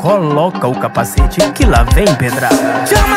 coloca o capacete que lá vem pedrada. Chama!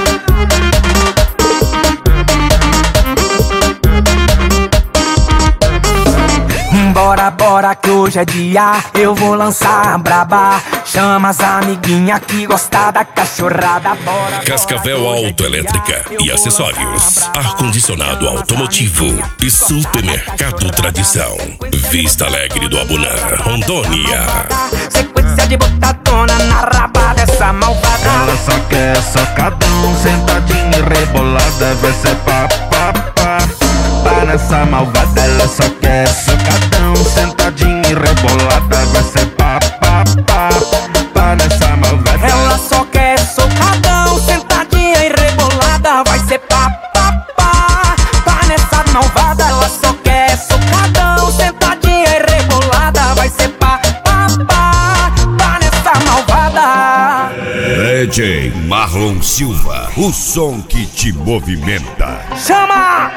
Bora, bora que hoje é dia, eu vou lançar a braba. Chama as amiguinhas que gostam da cachorrada. Bora, Cascavel Autoelétrica e acessórios, ar-condicionado automotivo e supermercado Tradição. Vista Alegre do Abunã, Rondônia. Sequência de botadona na raba dessa malvada. Ela só quer socadão, sentadinha e rebolada. Vai ser pá, pá, pá. Pá nessa malvada, ela só quer socadão, sentadinha e rebolada. Vai ser pá, pá, pá. Pá nessa malvada. Ela só quer socadão, sentadinha e rebolada. Vai ser pá, pá, pá. Pá nessa malvada, ela só quer socadão, sentadinha e rebolada. Vai ser pá, pá, pá. Pá nessa malvada. DJ Marlon Silva, o som que te movimenta. Chama!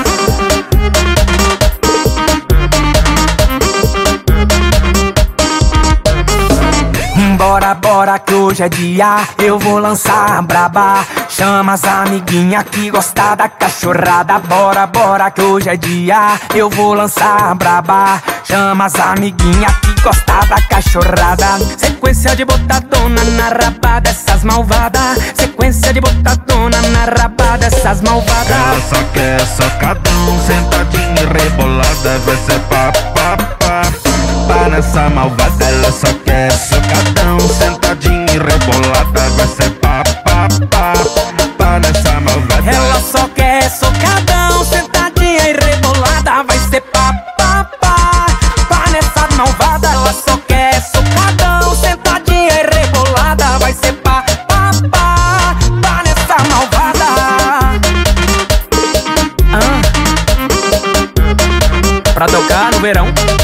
Bora, bora que hoje é dia, eu vou lançar a braba. Chama as amiguinhas que gostam da cachorrada. Bora, bora que hoje é dia, eu vou lançar a braba. Chama as amiguinhas que gostam da cachorrada. Sequência de botadona na raba dessas malvadas. Sequência de botadona na raba dessas malvadas. Ela só quer socadão, sentadinha e rebolada. Vai ser pá, pá, pá. Pá nessa malvada, ela só quer socadão, sentadinha e rebolada. Vai ser pá, pá, pá. Pá nessa malvada. Ela só quer socadão, sentadinha e rebolada. Vai ser pá, pá, pá. Pá nessa malvada, ela só quer socadão, sentadinha e rebolada. Vai ser pá, pá, pá. Pá nessa malvada. Pra tocar no verão.